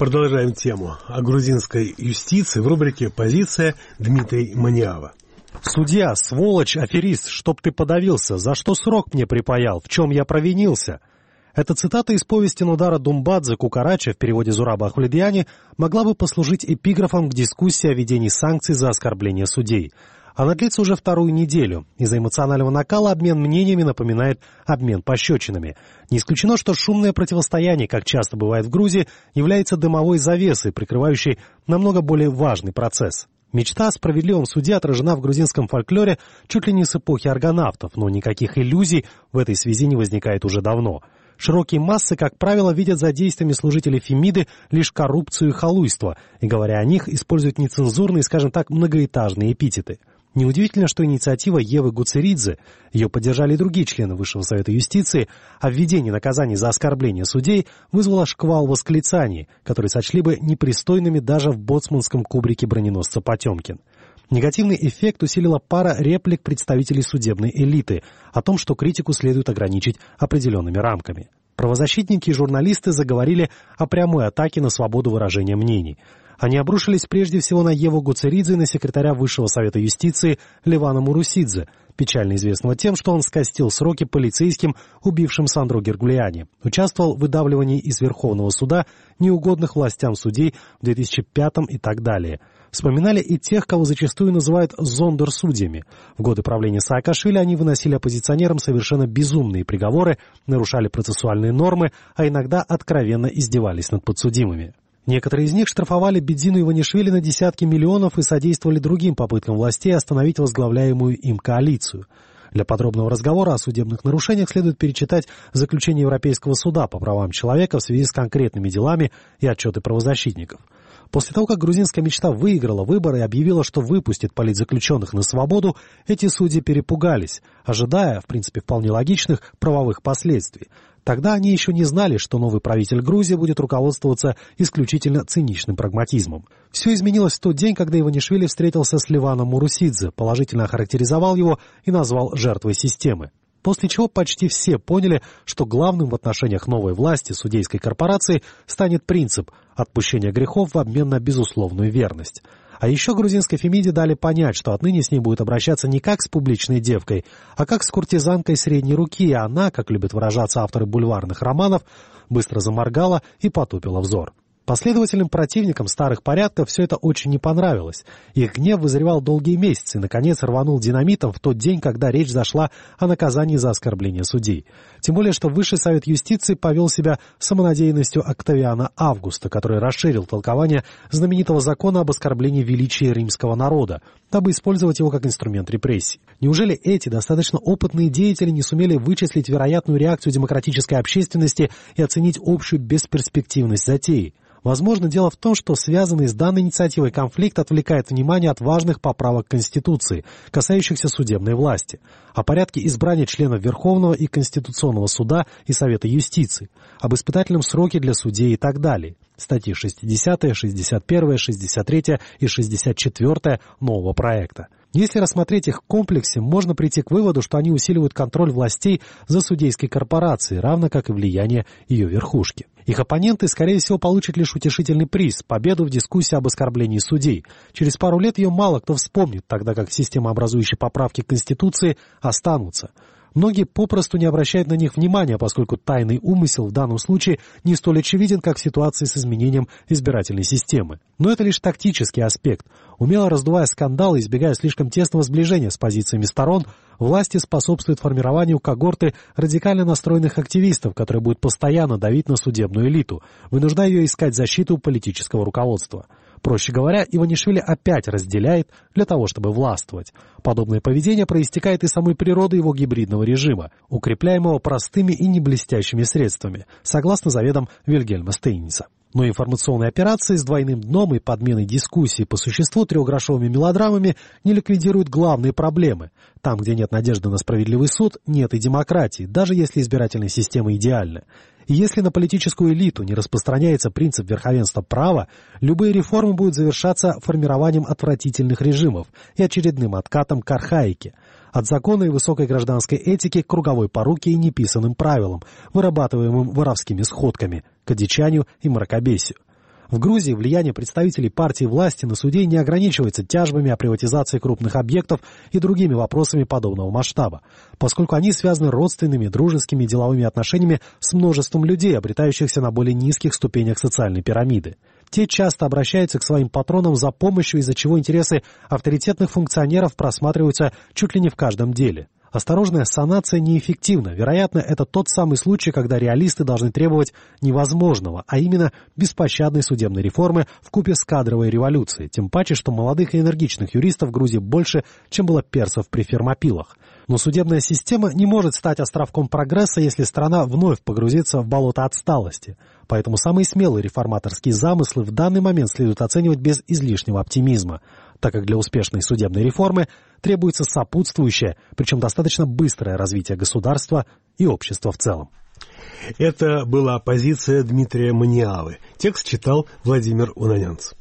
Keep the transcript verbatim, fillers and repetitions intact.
Продолжаем тему о грузинской юстиции в рубрике «Позиция» Дмитрий Маниава. Судья, сволочь, аферист, чтоб ты подавился, за что срок мне припаял, в чем я провинился? Эта цитата из повести Нодара Думбадзе «Кукарача» в переводе Зураба Ахмедияни могла бы послужить эпиграфом к дискуссии о введении санкций за оскорбление судей. Она длится уже вторую неделю. Из-за эмоционального накала обмен мнениями напоминает обмен пощечинами. Не исключено, что шумное противостояние, как часто бывает в Грузии, является дымовой завесой, прикрывающей намного более важный процесс. Мечта о справедливом суде отражена в грузинском фольклоре чуть ли не с эпохи аргонавтов, но никаких иллюзий в этой связи не возникает уже давно. Широкие массы, как правило, видят за действиями служителей Фемиды лишь коррупцию и халуйство, и, говоря о них, используют нецензурные, скажем так, многоэтажные эпитеты. Неудивительно, что инициатива Евы Гуцеридзе, ее поддержали и другие члены Высшего Совета Юстиции, о введении наказаний за оскорбление судей вызвала шквал восклицаний, которые сочли бы непристойными даже в боцманском кубрике броненосца «Потемкин». Негативный эффект усилила пара реплик представителей судебной элиты о том, что критику следует ограничить определенными рамками. Правозащитники и журналисты заговорили о прямой атаке на свободу выражения мнений. Они обрушились прежде всего на Еву Гуцеридзе и на секретаря Высшего Совета Юстиции Левана Мурусидзе, печально известного тем, что он скостил сроки полицейским, убившим Сандро Гергулиани, участвовал в выдавливании из Верховного суда неугодных властям судей в две тысячи пятом и так далее. Вспоминали и тех, кого зачастую называют зондерсудьями. В годы правления Саакашвили они выносили оппозиционерам совершенно безумные приговоры, нарушали процессуальные нормы, а иногда откровенно издевались над подсудимыми. Некоторые из них штрафовали Бедзину Иванишвили на десятки миллионов и содействовали другим попыткам властей остановить возглавляемую им коалицию. Для подробного разговора о судебных нарушениях следует перечитать заключение Европейского суда по правам человека в связи с конкретными делами и отчеты правозащитников. После того, как грузинская мечта выиграла выборы и объявила, что выпустит политзаключенных на свободу, эти судьи перепугались, ожидая, в принципе, вполне логичных правовых последствий. Тогда они еще не знали, что новый правитель Грузии будет руководствоваться исключительно циничным прагматизмом. Все изменилось в тот день, когда Иванишвили встретился с Леваном Мурусидзе, положительно охарактеризовал его и назвал жертвой системы. После чего почти все поняли, что главным в отношениях новой власти судейской корпорации станет принцип отпущения грехов в обмен на безусловную верность. А еще грузинской Фемиде дали понять, что отныне с ней будет обращаться не как с публичной девкой, а как с куртизанкой средней руки, и она, как любят выражаться авторы бульварных романов, быстро заморгала и потупила взор. Последовательным противникам старых порядков все это очень не понравилось. Их гнев вызревал долгие месяцы и, наконец, рванул динамитом в тот день, когда речь зашла о наказании за оскорбление судей. Тем более, что Высший Совет Юстиции повел себя самонадеянностью Октавиана Августа, который расширил толкование знаменитого закона об оскорблении величия римского народа, дабы использовать его как инструмент репрессий. Неужели эти достаточно опытные деятели не сумели вычислить вероятную реакцию демократической общественности и оценить общую бесперспективность затеи? Возможно, дело в том, что связанный с данной инициативой конфликт отвлекает внимание от важных поправок Конституции, касающихся судебной власти, о порядке избрания членов Верховного и Конституционного суда и Совета юстиции, об испытательном сроке для судей и так далее. Статьи шестидесятая, шестьдесят первая, шестьдесят третья и шестьдесят четвёртая нового проекта. Если рассмотреть их в комплексе, можно прийти к выводу, что они усиливают контроль властей за судейской корпорацией, равно как и влияние ее верхушки. Их оппоненты, скорее всего, получат лишь утешительный приз – победу в дискуссии об оскорблении судей. Через пару лет ее мало кто вспомнит, тогда как системообразующие поправки к Конституции останутся. Многие попросту не обращают на них внимания, поскольку тайный умысел в данном случае не столь очевиден, как в ситуации с изменением избирательной системы. Но это лишь тактический аспект. Умело раздувая скандалы и избегая слишком тесного сближения с позициями сторон, власти способствуют формированию когорты радикально настроенных активистов, которые будут постоянно давить на судебную элиту, вынуждая ее искать защиту политического руководства. Проще говоря, Иванишвили опять разделяет для того, чтобы властвовать. Подобное поведение проистекает из самой природы его гибридного режима, укрепляемого простыми и неблестящими средствами, согласно заветам Вильгельма Стейница. Но информационные операции с двойным дном и подменой дискуссии по существу трехгрошовыми мелодрамами не ликвидируют главные проблемы. Там, где нет надежды на справедливый суд, нет и демократии, даже если избирательная система идеальна. И если на политическую элиту не распространяется принцип верховенства права, любые реформы будут завершаться формированием отвратительных режимов и очередным откатом к архаике. От закона и высокой гражданской этики к круговой поруке и неписанным правилам, вырабатываемым воровскими сходками, к одичанию и мракобесию. В Грузии влияние представителей партии власти на судей не ограничивается тяжбами о приватизации крупных объектов и другими вопросами подобного масштаба, поскольку они связаны родственными, дружескими и деловыми отношениями с множеством людей, обретающихся на более низких ступенях социальной пирамиды. Те часто обращаются к своим патронам за помощью, из-за чего интересы авторитетных функционеров просматриваются чуть ли не в каждом деле. Осторожная санация неэффективна. Вероятно, это тот самый случай, когда реалисты должны требовать невозможного, а именно беспощадной судебной реформы вкупе с кадровой революцией. Тем паче, что молодых и энергичных юристов в Грузии больше, чем было персов при фермопилах. Но судебная система не может стать островком прогресса, если страна вновь погрузится в болото отсталости. Поэтому самые смелые реформаторские замыслы в данный момент следует оценивать без излишнего оптимизма, так как для успешной судебной реформы требуется сопутствующее, причем достаточно быстрое развитие государства и общества в целом. Это была позиция Дмитрия Маниавы. Текст читал Владимир Унанянц.